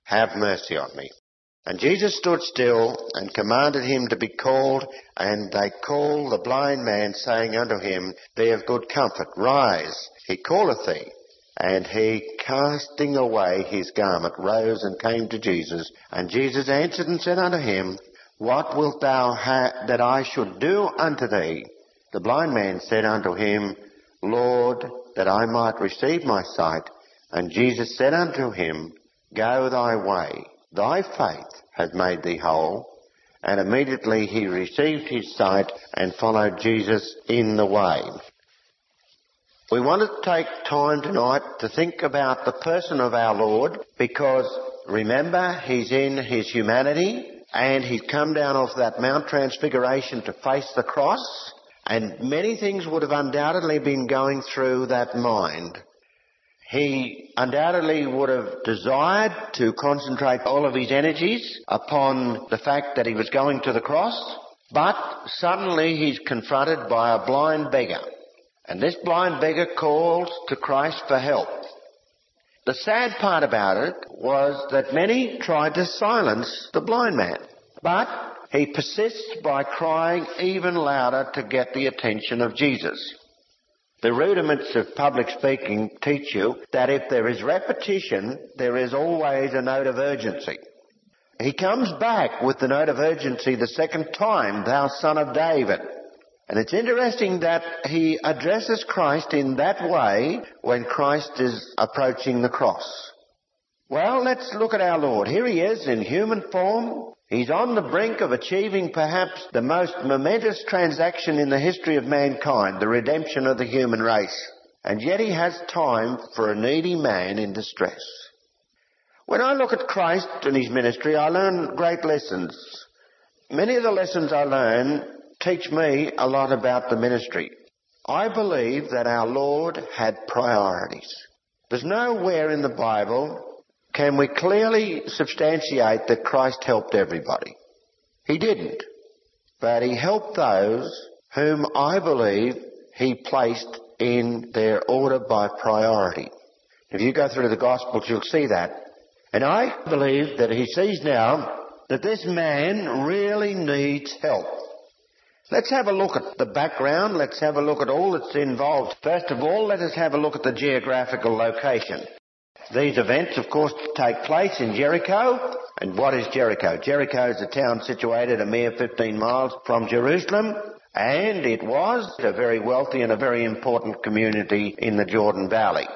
have mercy on me. And Jesus stood still and commanded him to be called, and they called the blind man, saying unto him, Be of good comfort, rise, he calleth thee. And he, casting away his garment, rose and came to Jesus. And Jesus answered and said unto him, What wilt thou that I should do unto thee? The blind man said unto him, Lord, that I might receive my sight. And Jesus said unto him, Go thy way, thy faith hath made thee whole. And immediately he received his sight and followed Jesus in the way. We want to take time tonight to think about the person of our Lord, because remember, he's in his humanity and he's come down off that Mount Transfiguration to face the cross, and many things would have undoubtedly been going through that mind. He undoubtedly would have desired to concentrate all of his energies upon the fact that he was going to the cross, but suddenly he's confronted by a blind beggar. And this blind beggar calls to Christ for help. The sad part about it was that many tried to silence the blind man, but he persists by crying even louder to get the attention of Jesus. The rudiments of public speaking teach you that if there is repetition, there is always a note of urgency. He comes back with the note of urgency the second time, Thou Son of David. And it's interesting that he addresses Christ in that way when Christ is approaching the cross. Well, let's look at our Lord. Here he is in human form. He's on the brink of achieving perhaps the most momentous transaction in the history of mankind, the redemption of the human race. And yet he has time for a needy man in distress. When I look at Christ and his ministry, I learn great lessons. Many of the lessons I learn teach me a lot about the ministry. I believe that our Lord had priorities. There's nowhere in the Bible can we clearly substantiate that Christ helped everybody. He didn't. But he helped those whom I believe he placed in their order by priority. If you go through the Gospels, you'll see that. And I believe that he sees now that this man really needs help. Let's have a look at the background. Let's have a look at all that's involved. First of all, let us have a look at the geographical location. These events, of course, take place in Jericho. And what is Jericho? Jericho is a town situated a mere 15 miles from Jerusalem. And it was a very wealthy and a very important community in the Jordan Valley.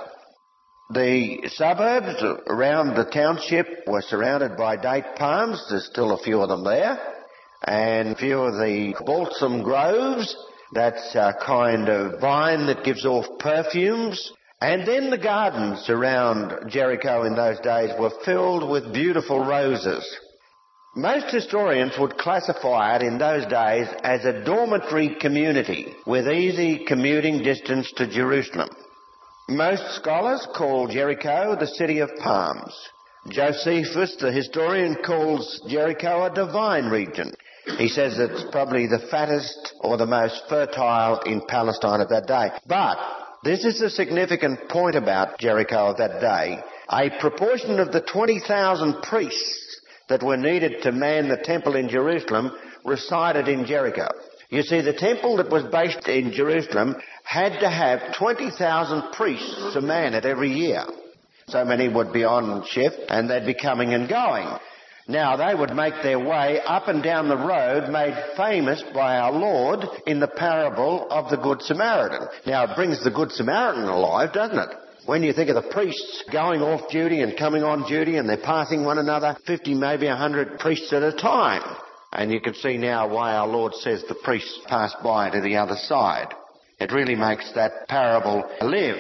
The suburbs around the township were surrounded by date palms. There's still a few of them there. And a few of the balsam groves, that's a kind of vine that gives off perfumes. And then the gardens around Jericho in those days were filled with beautiful roses. Most historians would classify it in those days as a dormitory community with easy commuting distance to Jerusalem. Most scholars call Jericho the city of palms. Josephus, the historian, calls Jericho a divine region. He says it's probably the fattest or the most fertile in Palestine of that day. But this is the significant point about Jericho of that day. A proportion of the 20,000 priests that were needed to man the temple in Jerusalem resided in Jericho. You see, the temple that was based in Jerusalem had to have 20,000 priests to man it every year. So many would be on shift and they'd be coming and going. Now, they would make their way up and down the road made famous by our Lord in the parable of the Good Samaritan. Now, it brings the Good Samaritan alive, doesn't it? When you think of the priests going off duty and coming on duty and they're passing one another, 50, maybe 100 priests at a time. And you can see now why our Lord says the priests pass by to the other side. It really makes that parable live.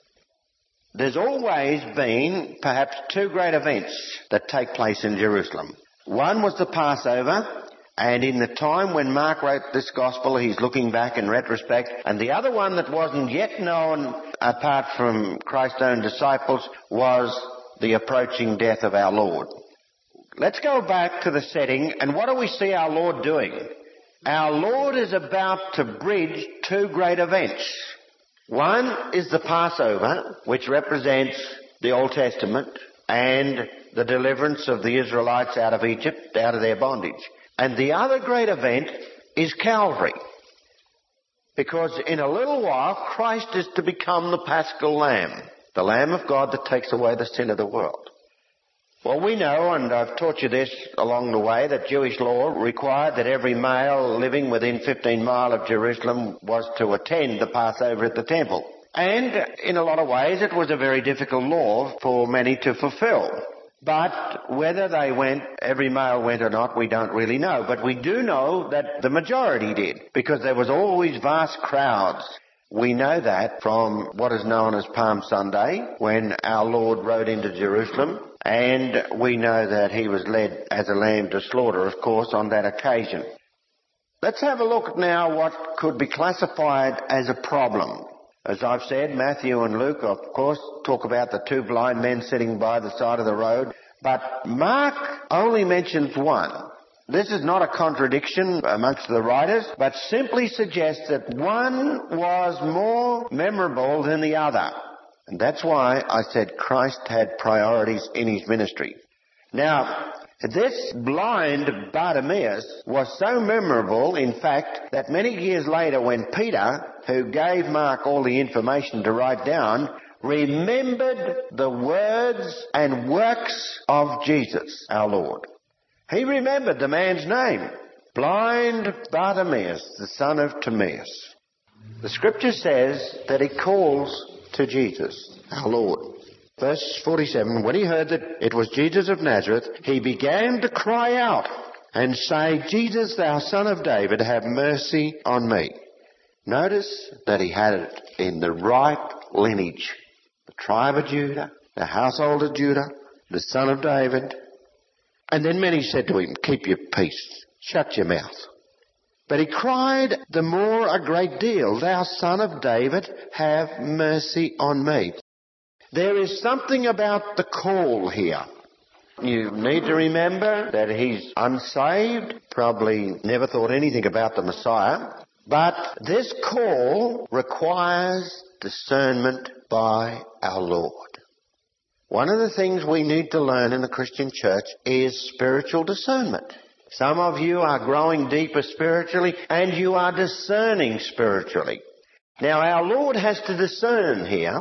There's always been perhaps two great events that take place in Jerusalem. One was the Passover, and in the time when Mark wrote this gospel, he's looking back in retrospect. And the other one that wasn't yet known, apart from Christ's own disciples, was the approaching death of our Lord. Let's go back to the setting, and what do we see our Lord doing? Our Lord is about to bridge two great events. One is the Passover, which represents the Old Testament, and the deliverance of the Israelites out of Egypt, out of their bondage. And the other great event is Calvary. Because in a little while, Christ is to become the Paschal Lamb, the Lamb of God that takes away the sin of the world. Well, we know, and I've taught you this along the way, that Jewish law required that every male living within 15 miles of Jerusalem was to attend the Passover at the temple. And in a lot of ways, it was a very difficult law for many to fulfill. But whether every male went or not, we don't really know. But we do know that the majority did, because there was always vast crowds. We know that from what is known as Palm Sunday, when our Lord rode into Jerusalem. And we know that he was led as a lamb to slaughter, of course, on that occasion. Let's have a look now what could be classified as a problem. As I've said, Matthew and Luke, of course, talk about the two blind men sitting by the side of the road. But Mark only mentions one. This is not a contradiction amongst the writers, but simply suggests that one was more memorable than the other. And that's why I said Christ had priorities in his ministry. Now, this blind Bartimaeus was so memorable, in fact, that many years later when Peter, who gave Mark all the information to write down, remembered the words and works of Jesus, our Lord. He remembered the man's name, blind Bartimaeus, the son of Timaeus. The scripture says that he calls to Jesus, our Lord. Verse 47, when he heard that it was Jesus of Nazareth, he began to cry out and say, Jesus, thou son of David, have mercy on me. Notice that he had it in the right lineage. The tribe of Judah, the household of Judah, the son of David. And then many said to him, keep your peace, shut your mouth. But he cried the more a great deal, thou son of David, have mercy on me. There is something about the call here. You need to remember that he's unsaved, probably never thought anything about the Messiah. But this call requires discernment by our Lord. One of the things we need to learn in the Christian church is spiritual discernment. Some of you are growing deeper spiritually and you are discerning spiritually. Now our Lord has to discern here.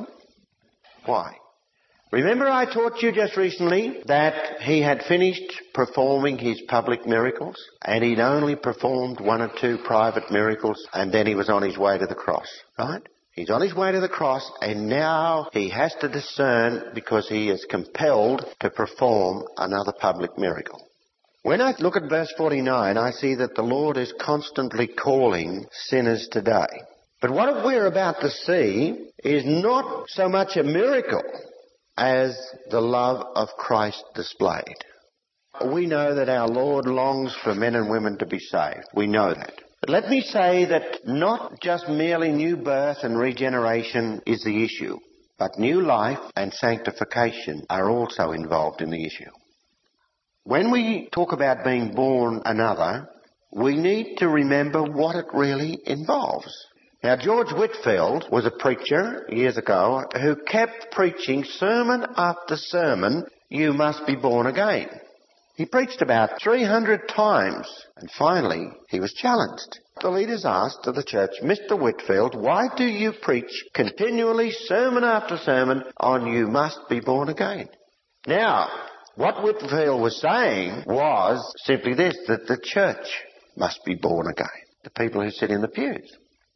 Why? Remember I taught you just recently that he had finished performing his public miracles and he'd only performed one or two private miracles and then he was on his way to the cross, right? He's on his way to the cross and now he has to discern because he is compelled to perform another public miracle. When I look at verse 49, I see that the Lord is constantly calling sinners today. But what we're about to see is not so much a miracle as the love of Christ displayed. We know that our Lord longs for men and women to be saved. We know that. But let me say that not just merely new birth and regeneration is the issue, but new life and sanctification are also involved in the issue. When we talk about being born another, we need to remember what it really involves. Now, George Whitefield was a preacher years ago who kept preaching sermon after sermon, you must be born again. He preached about 300 times, and finally he was challenged. The leaders asked of the church, Mr. Whitefield, why do you preach continually sermon after sermon on you must be born again? Now, what Whitefield was saying was simply this, that the church must be born again, the people who sit in the pews.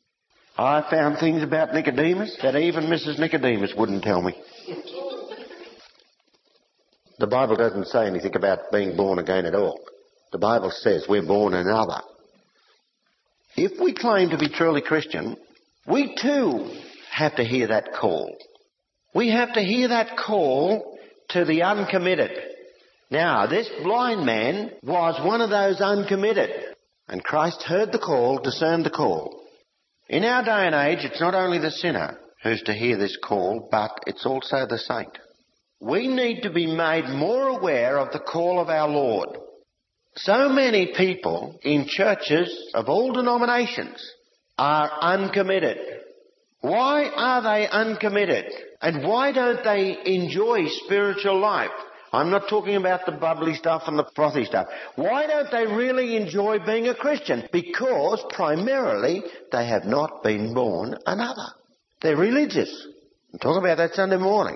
I found things about Nicodemus that even Mrs. Nicodemus wouldn't tell me. The Bible doesn't say anything about being born again at all. The Bible says we're born another. If we claim to be truly Christian, we too have to hear that call. We have to hear that call to the uncommitted. Now, this blind man was one of those uncommitted. And Christ heard the call, discerned the call. In our day and age, it's not only the sinner who's to hear this call, but it's also the saint. We need to be made more aware of the call of our Lord. So many people in churches of all denominations are uncommitted. Why are they uncommitted? And why don't they enjoy spiritual life? I'm not talking about the bubbly stuff and the frothy stuff. Why don't they really enjoy being a Christian? Because primarily they have not been born another. They're religious. We'll talk about that Sunday morning.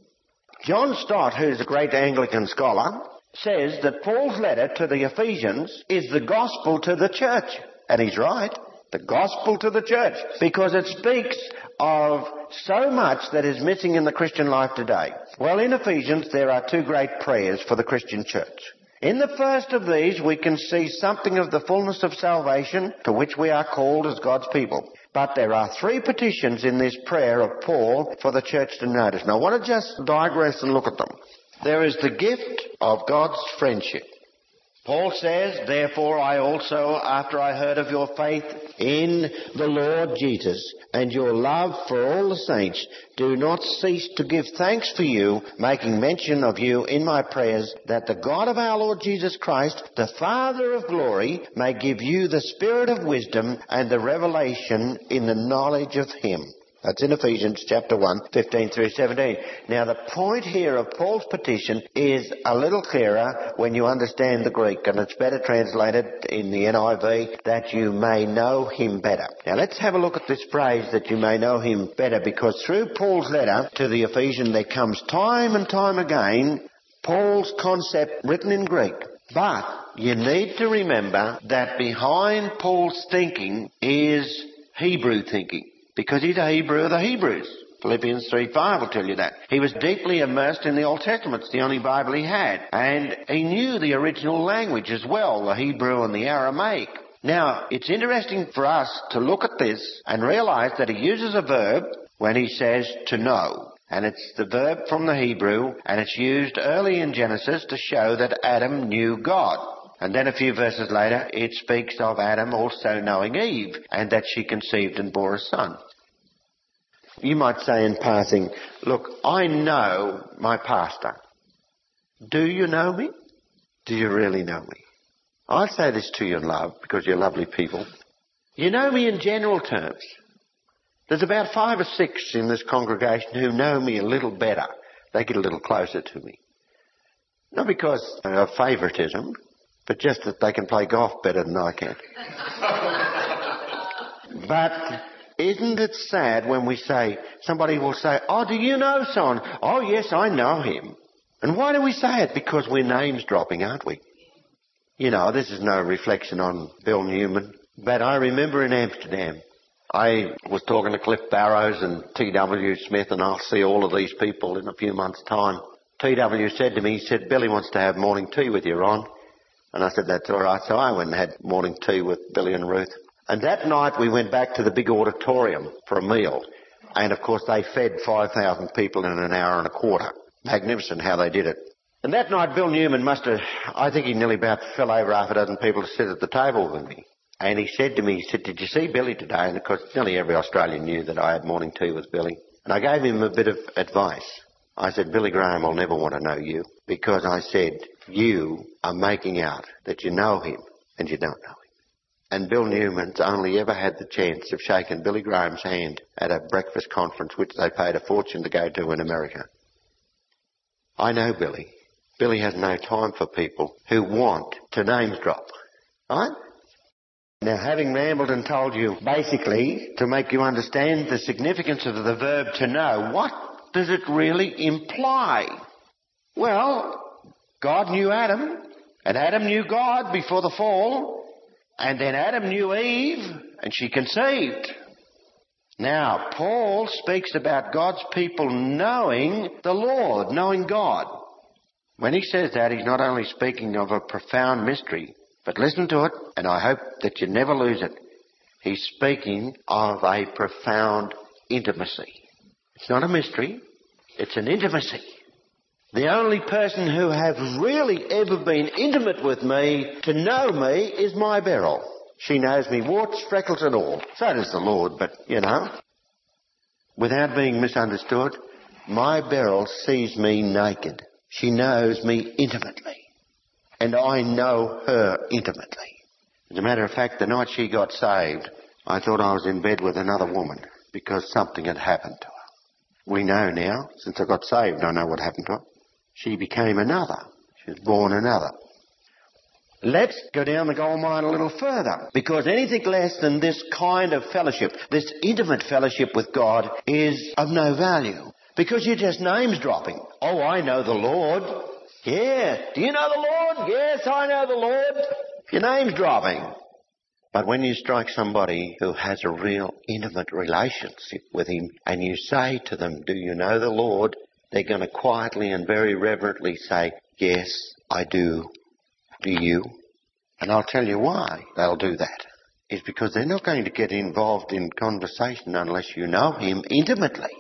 John Stott, who's a great Anglican scholar, says that Paul's letter to the Ephesians is the gospel to the church. And he's right. The gospel to the church. Because it speaks of so much that is missing in the Christian life today. Well, in Ephesians there are two great prayers for the Christian church. In the first of these we can see something of the fullness of salvation to which we are called as God's people. But there are three petitions in this prayer of Paul for the church to notice. Now I want to just digress and look at them. There is the gift of God's friendship. Paul says, therefore I also, after I heard of your faith in the Lord Jesus and your love for all the saints, do not cease to give thanks for you, making mention of you in my prayers, that the God of our Lord Jesus Christ, the Father of glory, may give you the spirit of wisdom and the revelation in the knowledge of him. That's in Ephesians chapter 1, 15 through 17. Now the point here of Paul's petition is a little clearer when you understand the Greek, and it's better translated in the NIV, that you may know him better. Now let's have a look at this phrase, that you may know him better, because through Paul's letter to the Ephesians there comes time and time again Paul's concept written in Greek. But you need to remember that behind Paul's thinking is Hebrew thinking. Because he's a Hebrew of the Hebrews. Philippians 3:5 will tell you that. He was deeply immersed in the Old Testament. It's the only Bible he had. And he knew the original language as well, the Hebrew and the Aramaic. Now, it's interesting for us to look at this and realize that he uses a verb when he says to know. And it's the verb from the Hebrew, and it's used early in Genesis to show that Adam knew God. And then a few verses later, it speaks of Adam also knowing Eve, and that she conceived and bore a son. You might say in passing, look, I know my pastor. Do you know me? Do you really know me? I say this to you in love, because you're lovely people. You know me in general terms. There's about 5 or 6 in this congregation who know me a little better. They get a little closer to me. Not because of favouritism, but just that they can play golf better than I can. But isn't it sad when we say, somebody will say, oh, do you know someone? Oh, yes, I know him. And why do we say it? Because we're names dropping, aren't we? You know, this is no reflection on Bill Newman, but I remember in Amsterdam, I was talking to Cliff Barrows and T.W. Smith, and I'll see all of these people in a few months' time. T.W. said to me, he said, Billy wants to have morning tea with you, Ron. And I said, that's all right. So I went and had morning tea with Billy and Ruth. And that night we went back to the big auditorium for a meal. And of course they fed 5,000 people in an hour and a quarter. Magnificent how they did it. And that night Bill Newman I think he nearly about fell over half a dozen people to sit at the table with me. And he said to me, he said, did you see Billy today? And of course nearly every Australian knew that I had morning tea with Billy. And I gave him a bit of advice. I said, Billy Graham will never want to know you, because I said, you are making out that you know him and you don't know him. And Bill Newman's only ever had the chance of shaking Billy Graham's hand at a breakfast conference which they paid a fortune to go to in America. I know Billy. Billy has no time for people who want to names drop. Right? Now, having rambled and told you basically to make you understand the significance of the verb to know, what does it really imply? Well, God knew Adam, and Adam knew God before the fall, and then Adam knew Eve, and she conceived. Now, Paul speaks about God's people knowing the Lord, knowing God. When he says that, he's not only speaking of a profound mystery, but listen to it, and I hope that you never lose it. He's speaking of a profound intimacy. It's not a mystery, it's an intimacy. The only person who has really ever been intimate with me, to know me, is my Beryl. She knows me, warts, freckles and all. So does the Lord, but, you know, without being misunderstood, my Beryl sees me naked. She knows me intimately. And I know her intimately. As a matter of fact, the night she got saved, I thought I was in bed with another woman because something had happened to her. We know now, since I got saved, I know what happened to her. She became another. She was born another. Let's go down the gold mine a little further, because anything less than this kind of fellowship, this intimate fellowship with God, is of no value, because you're just names dropping. Oh, I know the Lord. Yeah. Do you know the Lord? Yes, I know the Lord. Your name's dropping. But when you strike somebody who has a real intimate relationship with him and you say to them, do you know the Lord? They're going to quietly and very reverently say, yes, I do. Do you? And I'll tell you why they'll do that. It's because they're not going to get involved in conversation unless you know him intimately.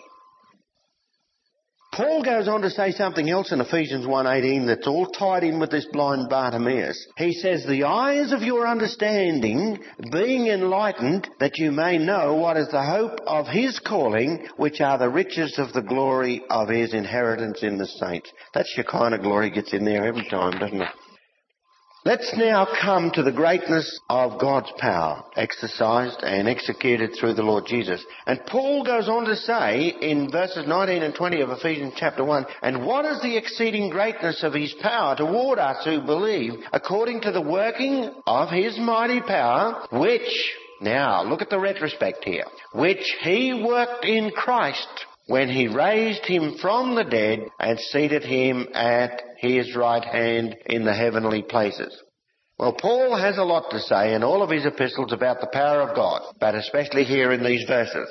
Paul goes on to say something else in Ephesians 1:18 that's all tied in with this blind Bartimaeus. He says, the eyes of your understanding being enlightened, that you may know what is the hope of his calling, which are the riches of the glory of his inheritance in the saints. That Shekinah glory gets in there every time, doesn't it? Let's now come to the greatness of God's power, exercised and executed through the Lord Jesus. And Paul goes on to say in verses 19 and 20 of Ephesians chapter 1, and what is the exceeding greatness of his power toward us who believe, according to the working of his mighty power, which, now look at the retrospect here, which he worked in Christ when he raised him from the dead and seated him at his right hand in the heavenly places. Well, Paul has a lot to say in all of his epistles about the power of God, but especially here in these verses.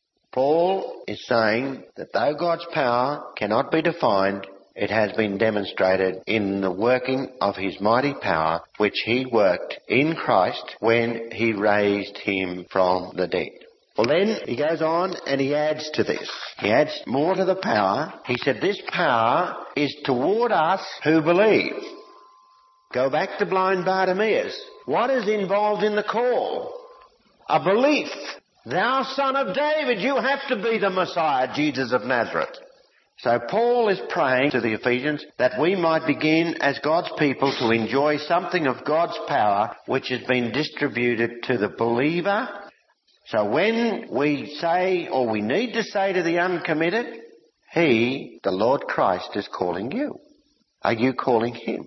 Paul is saying that though God's power cannot be defined, it has been demonstrated in the working of his mighty power, which he worked in Christ when he raised him from the dead. Well, then he goes on and he adds to this. He adds more to the power. He said this power is toward us who believe. Go back to blind Bartimaeus. What is involved in the call? A belief. Thou son of David, you have to be the Messiah, Jesus of Nazareth. So Paul is praying to the Ephesians that we might begin as God's people to enjoy something of God's power which has been distributed to the believer. So when we say, or we need to say to the uncommitted, he, the Lord Christ, is calling you. Are you calling him?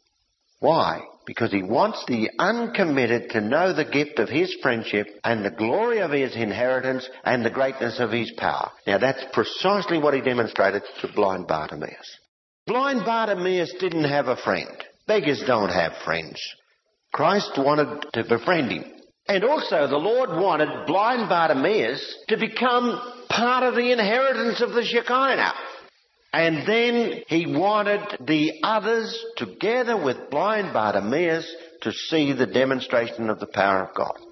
Why? Because he wants the uncommitted to know the gift of his friendship and the glory of his inheritance and the greatness of his power. Now that's precisely what he demonstrated to blind Bartimaeus. Blind Bartimaeus didn't have a friend. Beggars don't have friends. Christ wanted to befriend him. And also the Lord wanted blind Bartimaeus to become part of the inheritance of the Shekinah. And then he wanted the others, together with blind Bartimaeus, to see the demonstration of the power of God.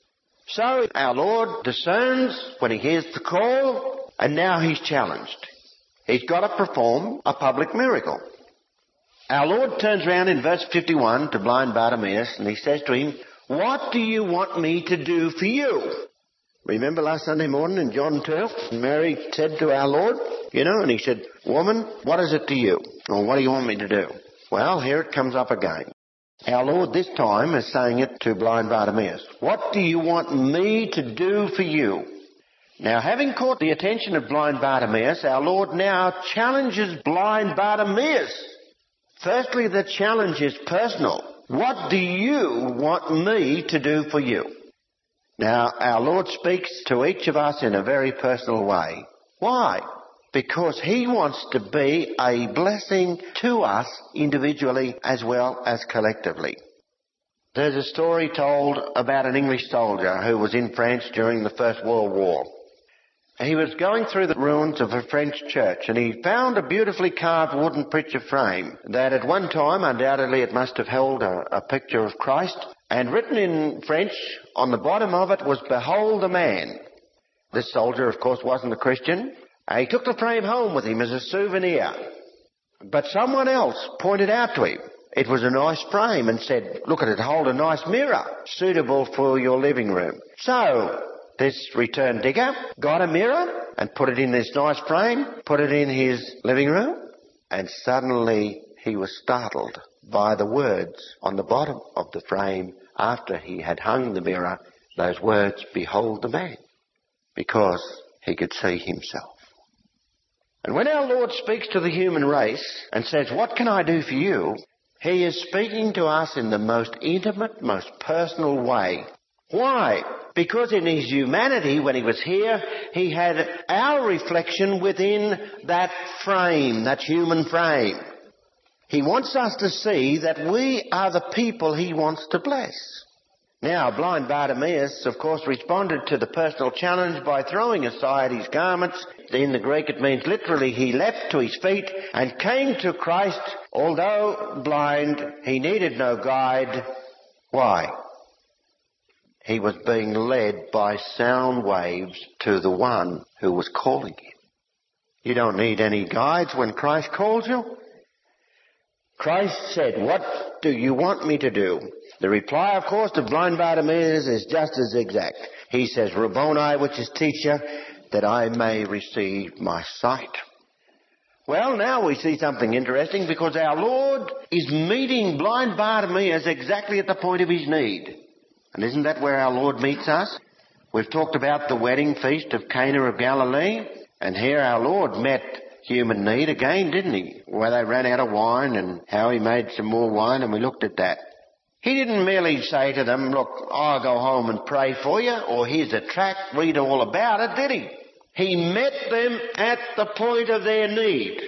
So our Lord discerns when he hears the call, and now he's challenged. He's got to perform a public miracle. Our Lord turns around in verse 51 to blind Bartimaeus, and he says to him, what do you want me to do for you? Remember last Sunday morning in John 12, Mary said to our Lord, and he said, woman, what is it to you? Or what do you want me to do? Well, here it comes up again. Our Lord this time is saying it to blind Bartimaeus. What do you want me to do for you? Now, having caught the attention of blind Bartimaeus, our Lord now challenges blind Bartimaeus. Firstly, the challenge is personal. What do you want me to do for you? Now, our Lord speaks to each of us in a very personal way. Why? Because he wants to be a blessing to us individually as well as collectively. There's a story told about an English soldier who was in France during the First World War. He was going through the ruins of a French church and he found a beautifully carved wooden picture frame that at one time, undoubtedly, it must have held a picture of Christ, and written in French on the bottom of it was, behold the man. This soldier, of course, wasn't a Christian. He took the frame home with him as a souvenir. But someone else pointed out to him it was a nice frame and said, look at it, hold a nice mirror, suitable for your living room. So this return digger got a mirror and put it in this nice frame, put it in his living room, and suddenly he was startled by the words on the bottom of the frame after he had hung the mirror, those words, behold the man, because he could see himself. And when our Lord speaks to the human race and says, what can I do for you? He is speaking to us in the most intimate, most personal way. Why? Because in his humanity, when he was here, he had our reflection within that frame, that human frame. He wants us to see that we are the people he wants to bless. Now, blind Bartimaeus, of course, responded to the personal challenge by throwing aside his garments. In the Greek, it means literally he leapt to his feet and came to Christ. Although blind, he needed no guide. Why? He was being led by sound waves to the one who was calling him. You don't need any guides when Christ calls you. Christ said, what do you want me to do? The reply, of course, to blind Bartimaeus is just as exact. He says, Rabboni, which is teacher, that I may receive my sight. Well, now we see something interesting because our Lord is meeting blind Bartimaeus exactly at the point of his need. And isn't that where our Lord meets us? We've talked about the wedding feast of Cana of Galilee, and here our Lord met human need again, didn't he? Where they ran out of wine and how he made some more wine, and we looked at that. He didn't merely say to them, look, I'll go home and pray for you, or here's a tract, read all about it, did he? He met them at the point of their need.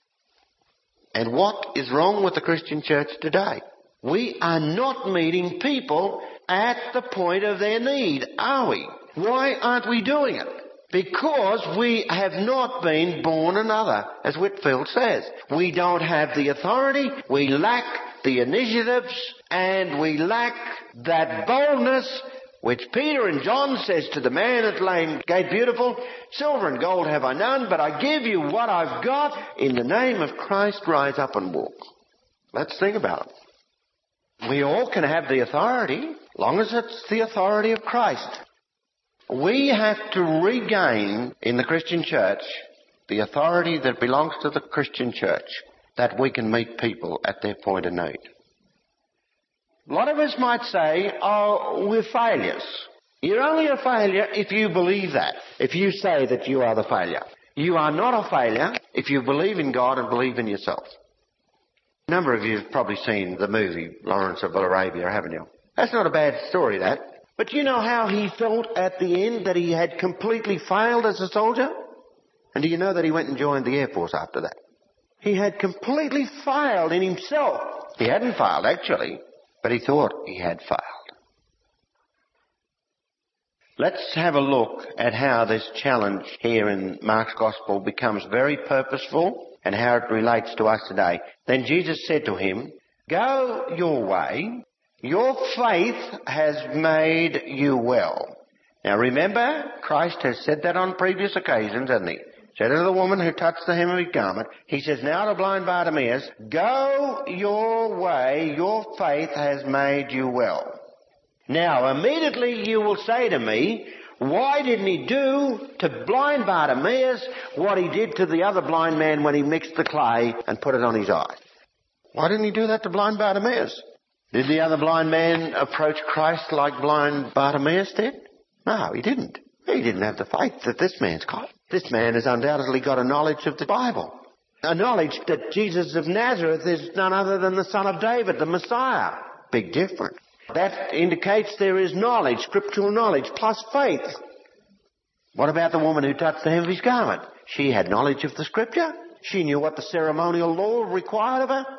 And what is wrong with the Christian church today? We are not meeting people at the point of their need, are we? Why aren't we doing it? Because we have not been born another, as Whitfield says. We don't have the authority, we lack the initiatives, and we lack that boldness which Peter and John says to the man at Lane Gate Beautiful, silver and gold have I none, but I give you what I've got. In the name of Christ, rise up and walk. Let's think about it. We all can have the authority, long as it's the authority of Christ. We have to regain in the Christian church the authority that belongs to the Christian church, that we can meet people at their point of need. A lot of us might say, oh, we're failures. You're only a failure if you believe that, if you say that you are the failure. You are not a failure if you believe in God and believe in yourself. A number of you have probably seen the movie Lawrence of Arabia, haven't you? That's not a bad story, that. But you know how he felt at the end that he had completely failed as a soldier? And do you know that he went and joined the Air Force after that? He had completely failed in himself. He hadn't failed, actually, but he thought he had failed. Let's have a look at how this challenge here in Mark's Gospel becomes very purposeful and how it relates to us today. Then Jesus said to him, go your way, your faith has made you well. Now remember, Christ has said that on previous occasions, hasn't he? Said to the woman who touched the hem of his garment, he says now to blind Bartimaeus, go your way, your faith has made you well. Now immediately you will say to me, why didn't he do to blind Bartimaeus what he did to the other blind man when he mixed the clay and put it on his eye? Why didn't he do that to blind Bartimaeus? Did the other blind man approach Christ like blind Bartimaeus did? No, he didn't. He didn't have the faith that this man's got. This man has undoubtedly got a knowledge of the Bible. A knowledge that Jesus of Nazareth is none other than the son of David, the Messiah. Big difference. That indicates there is knowledge, scriptural knowledge, plus faith. What about the woman who touched the hem of his garment? She had knowledge of the scripture. She knew what the ceremonial law required of her.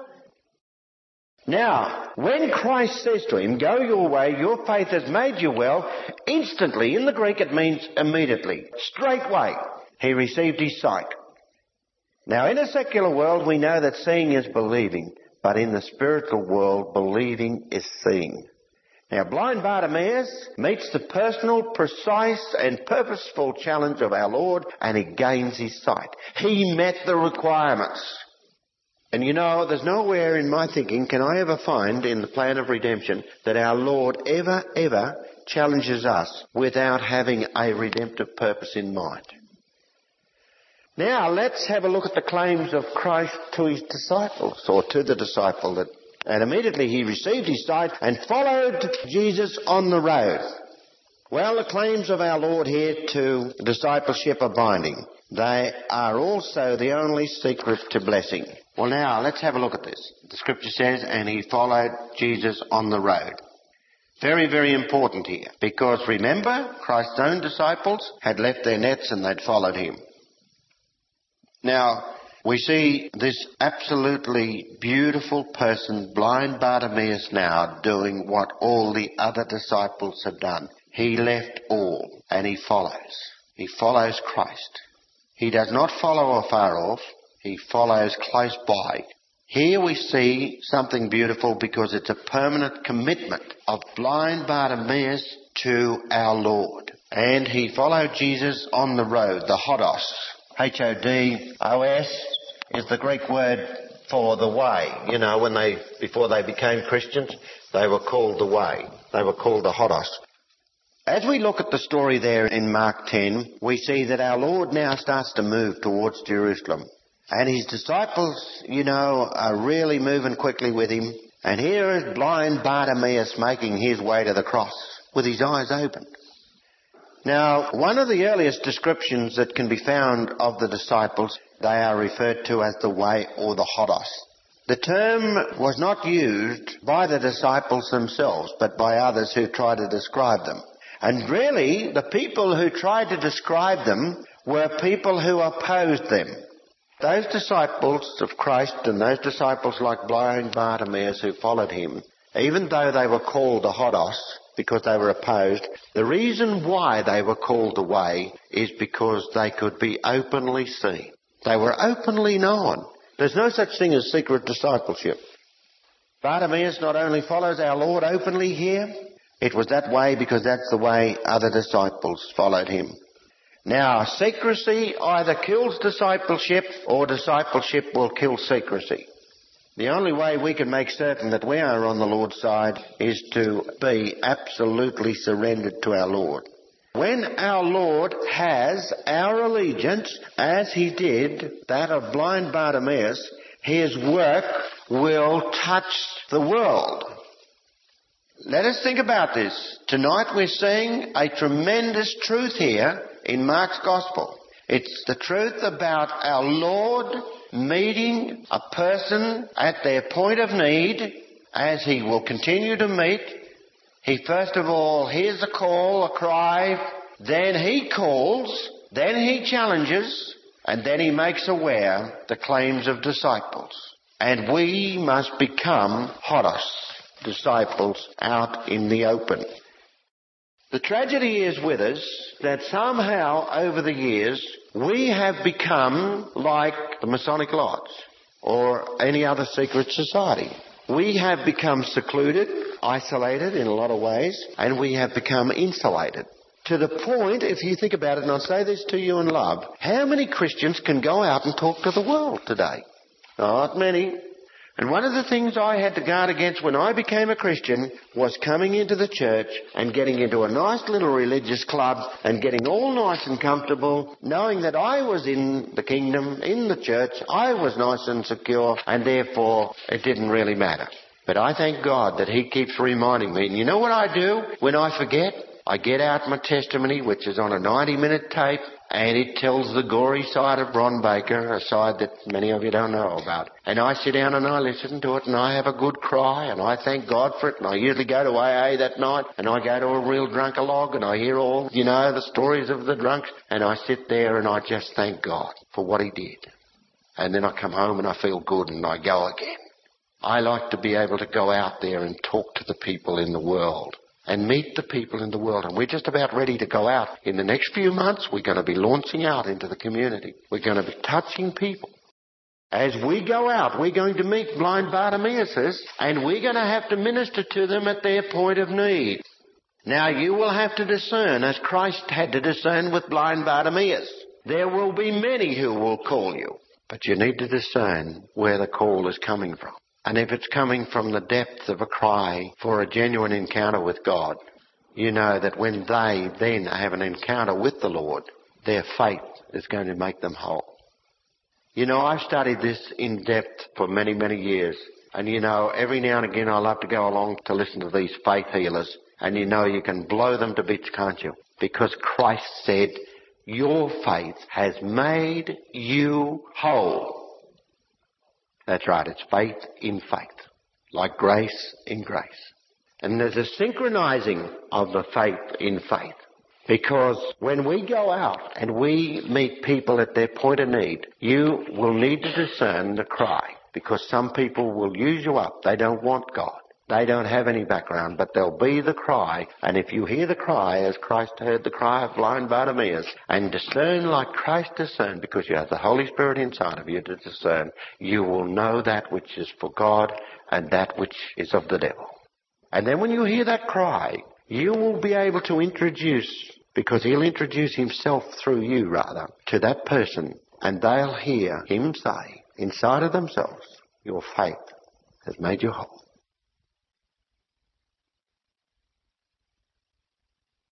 Now, when Christ says to him, go your way, your faith has made you well, instantly, in the Greek it means immediately, straightway, he received his sight. Now, in a secular world, we know that seeing is believing, but in the spiritual world, believing is seeing. Now, blind Bartimaeus meets the personal, precise and purposeful challenge of our Lord, and he gains his sight. He met the requirements. And you know, there's nowhere in my thinking can I ever find in the plan of redemption that our Lord ever challenges us without having a redemptive purpose in mind. Now, let's have a look at the claims of Christ to his disciples, or to the disciple. And immediately he received his sight and followed Jesus on the road. Well, the claims of our Lord here to discipleship are binding. They are also the only secret to blessing. Well, now, let's have a look at this. The scripture says, and he followed Jesus on the road. Very, very important here. Because remember, Christ's own disciples had left their nets and they'd followed him. Now, we see this absolutely beautiful person, blind Bartimaeus, now doing what all the other disciples have done. He left all and he follows. He follows Christ. He does not follow afar off. He follows close by. Here we see something beautiful because it's a permanent commitment of blind Bartimaeus to our Lord. And he followed Jesus on the road, the hodos. H-O-D-O-S is the Greek word for the way. You know, before they became Christians, they were called the way. They were called the hodos. As we look at the story there in Mark 10, we see that our Lord now starts to move towards Jerusalem. And his disciples, are really moving quickly with him. And here is blind Bartimaeus making his way to the cross with his eyes open. Now, one of the earliest descriptions that can be found of the disciples, they are referred to as the way or the hodos. The term was not used by the disciples themselves, but by others who tried to describe them. And really, the people who tried to describe them were people who opposed them. Those disciples of Christ and those disciples like blind Bartimaeus who followed him, even though they were called the hodos because they were opposed, the reason why they were called the way is because they could be openly seen. They were openly known. There's no such thing as secret discipleship. Bartimaeus not only follows our Lord openly here, it was that way because that's the way other disciples followed him. Now, secrecy either kills discipleship or discipleship will kill secrecy. The only way we can make certain that we are on the Lord's side is to be absolutely surrendered to our Lord. When our Lord has our allegiance, as he did that of blind Bartimaeus, his work will touch the world. Let us think about this. Tonight we're seeing a tremendous truth here in Mark's Gospel. It's the truth about our Lord meeting a person at their point of need, as he will continue to meet. He first of all hears a call, a cry, then he calls, then he challenges, and then he makes aware the claims of disciples. And we must become hodos, disciples out in the open. The tragedy is with us that somehow over the years we have become like the Masonic Lodge or any other secret society. We have become secluded, isolated in a lot of ways, and we have become insulated. To the point, if you think about it, and I'll say this to you in love, how many Christians can go out and talk to the world today? Not many. And one of the things I had to guard against when I became a Christian was coming into the church and getting into a nice little religious club and getting all nice and comfortable, knowing that I was in the kingdom, in the church, I was nice and secure, and therefore it didn't really matter. But I thank God that he keeps reminding me. And you know what I do when I forget? I get out my testimony, which is on a 90-minute tape, and it tells the gory side of Ron Baker, a side that many of you don't know about. And I sit down and I listen to it, and I have a good cry, and I thank God for it. And I usually go to AA that night, and I go to a real drunk-a-log, and I hear all, the stories of the drunks, and I sit there and I just thank God for what he did. And then I come home and I feel good, and I go again. I like to be able to go out there and talk to the people in the world and meet the people in the world. And we're just about ready to go out. In the next few months, we're going to be launching out into the community. We're going to be touching people. As we go out, we're going to meet blind Bartimaeus, and we're going to have to minister to them at their point of need. Now, you will have to discern, as Christ had to discern with blind Bartimaeus. There will be many who will call you, but you need to discern where the call is coming from. And if it's coming from the depth of a cry for a genuine encounter with God, you know that when they then have an encounter with the Lord, their faith is going to make them whole. I've studied this in depth for many, many years. And every now and again I love to go along to listen to these faith healers. And you know you can blow them to bits, can't you? Because Christ said, your faith has made you whole. That's right, it's faith in faith. Like grace in grace. And there's a synchronizing of the faith in faith. Because when we go out and we meet people at their point of need, you will need to discern the cry. Because some people will use you up. They don't want God. They don't have any background, but there'll be the cry. And if you hear the cry, as Christ heard the cry of blind Bartimaeus, and discern like Christ discerned, because you have the Holy Spirit inside of you to discern, you will know that which is for God and that which is of the devil. And then when you hear that cry, you will be able to introduce, because he'll introduce himself through you rather, to that person, and they'll hear him say, inside of themselves, your faith has made you whole.